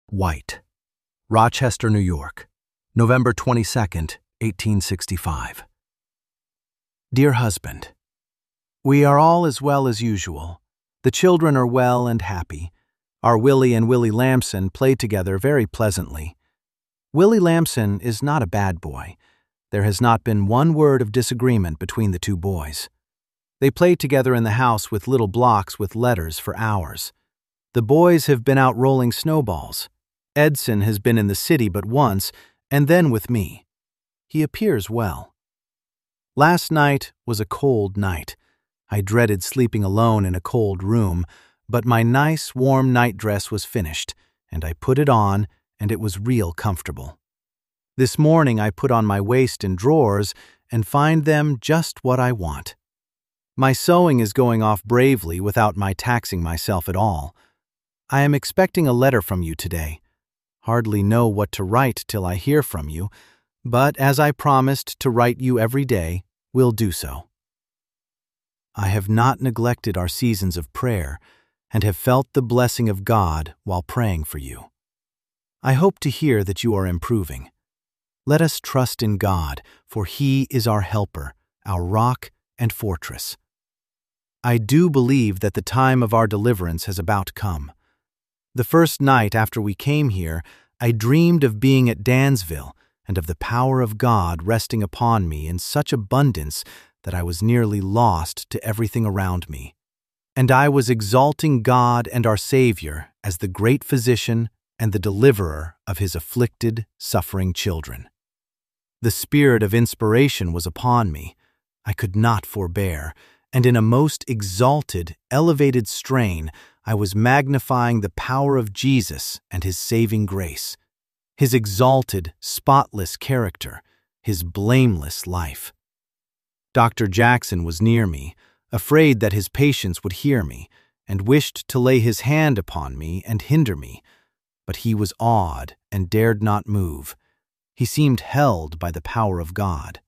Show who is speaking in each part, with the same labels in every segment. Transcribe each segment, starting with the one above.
Speaker 1: White, Rochester, New York, November 22nd, 1865. Dear husband, we are all as well as usual. The children are well and happy. Our Willie and Willie Lamson play together very pleasantly. Willie Lamson is not a bad boy. There has not been one word of disagreement between the two boys. They play together in the house with little blocks with letters for hours. The boys have been out rolling snowballs. Edson has been in the city but once, and then with me. He appears well. Last night was a cold night. I dreaded sleeping alone in a cold room, but my nice, warm nightdress was finished, and I put it on, and it was real comfortable. This morning I put on my waist and drawers and find them just what I want. My sewing is going off bravely without my taxing myself at all. I am expecting a letter from you today. Hardly know what to write till I hear from you, but as I promised to write you every day, will do so. I have not neglected our seasons of prayer and have felt the blessing of God while praying for you. I hope to hear that you are improving. Let us trust in God, for He is our helper, our rock and fortress. I do believe that the time of our deliverance has about come. The first night after we came here, I dreamed of being at Dansville and of the power of God resting upon me in such abundance that I was nearly lost to everything around me. And I was exalting God and our Savior as the great physician and the deliverer of His afflicted, suffering children. The spirit of inspiration was upon me. I could not forbear, and in a most exalted, elevated strain, I was magnifying the power of Jesus and His saving grace, His exalted, spotless character, His blameless life. Dr. Jackson was near me, afraid that his patients would hear me, and wished to lay his hand upon me and hinder me, but he was awed and dared not move. He seemed held by the power of God.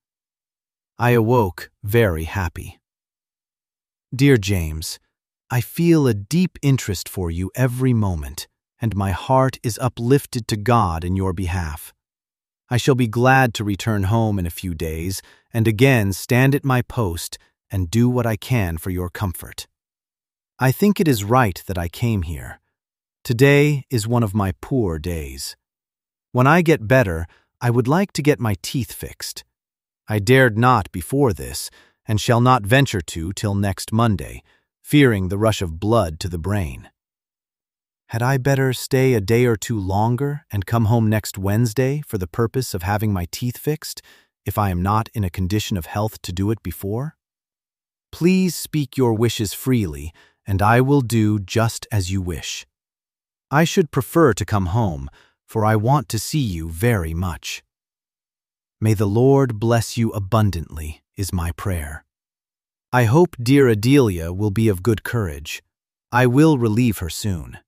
Speaker 1: I awoke very happy. Dear James, I feel a deep interest for you every moment, and my heart is uplifted to God in your behalf. I shall be glad to return home in a few days and again stand at my post and do what I can for your comfort. I think it is right that I came here. Today is one of my poor days. When I get better, I would like to get my teeth fixed. I dared not before this, and shall not venture to till next Monday, fearing the rush of blood to the brain. Had I better stay a day or two longer and come home next Wednesday for the purpose of having my teeth fixed, if I am not in a condition of health to do it before? Please speak your wishes freely, and I will do just as you wish. I should prefer to come home, for I want to see you very much. May the Lord bless you abundantly, is my prayer. I hope dear Adelia will be of good courage. I will relieve her soon.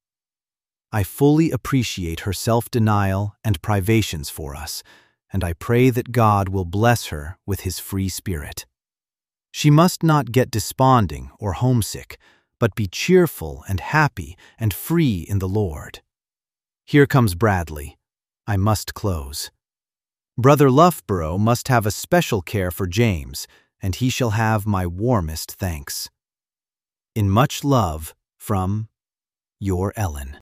Speaker 1: I fully appreciate her self-denial and privations for us, and I pray that God will bless her with His free spirit. She must not get desponding or homesick, but be cheerful and happy and free in the Lord. Here comes Bradley. I must close. Brother Loughborough must have a special care for James, and he shall have my warmest thanks. In much love from your Ellen.